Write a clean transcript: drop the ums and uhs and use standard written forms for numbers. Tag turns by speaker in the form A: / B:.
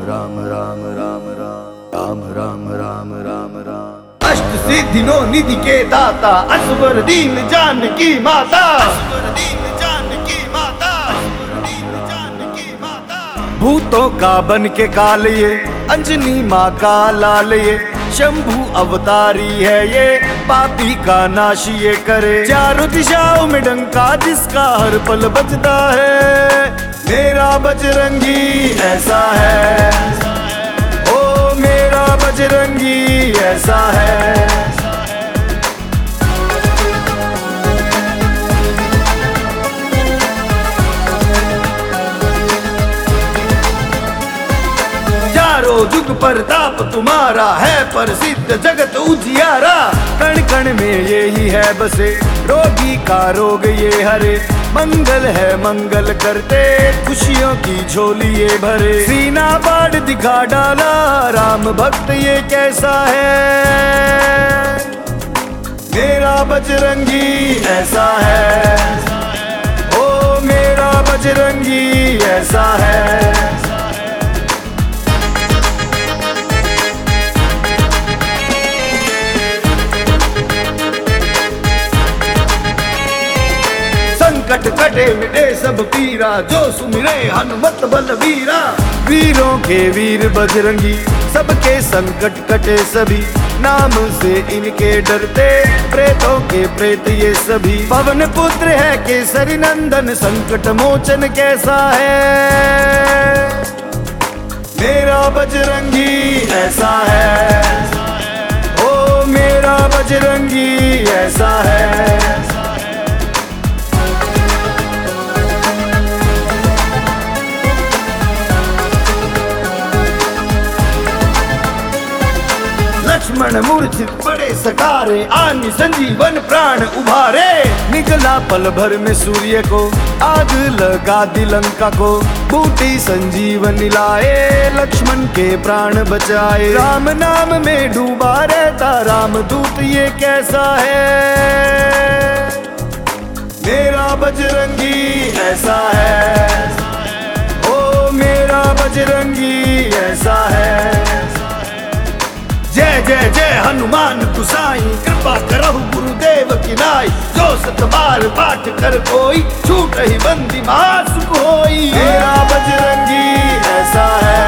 A: राम राम राम राम राम राम राम राम।
B: अष्ट सिद्धिनो निधि के दाता, असवर दीन जानकी माता, भूतों का बन के काल ये, अंजनी माँ का लाल ये, शंभु अवतारी है ये, पापी का नाश ये करे। चारों दिशाओं में डंका जिसका हर पल बजता है, मेरा बजरंगी ऐसा है, ओ मेरा बजरंगी ऐसा है। चारों जुग प्रताप तुम्हारा है, प्रसिद्ध जगत उजियारा। कण कण में यही है बसे, रोगी का रोग ये हरे। मंगल है मंगल करते, खुशियों की झोली ये भरे। सीना बाढ़ दिखा डाला, राम भक्त ये कैसा है, मेरा बजरंगी ऐसा है, ओ मेरा बजरंगी ऐसा है। संकट कटे मिटे सब पीरा, जो सुमिरे हनुमत बलवीरा। वीरों के वीर बजरंगी, सबके संकट कटे सभी। नाम से इनके डरते, प्रेतों के प्रेत ये सभी। पवन पुत्र है केसरी नंदन, संकट मोचन कैसा है, मेरा बजरंगी ऐसा है, ओ मेरा बजरंगी ऐसा है। लक्ष्मण मूर्छित पड़े सकारे, आनी संजीवन प्राण उभारे। निकला पल भर में सूर्य को, आग लगा दी लंका को। बूटी संजीवन लाए, लक्ष्मण के प्राण बचाए। राम नाम में डूबा रहता, राम दूत ये कैसा है, मेरा बजरंगी ऐसा है, ओ मेरा बजरंगी ऐसा है। जय जय जय हनुमान गुसाई, कृपा करहु गुरुदेव की नाई। जो सत बार पाठ कर कोई, छूट ही बंदी महासुख होई। मेरा बजरंगी ऐसा है।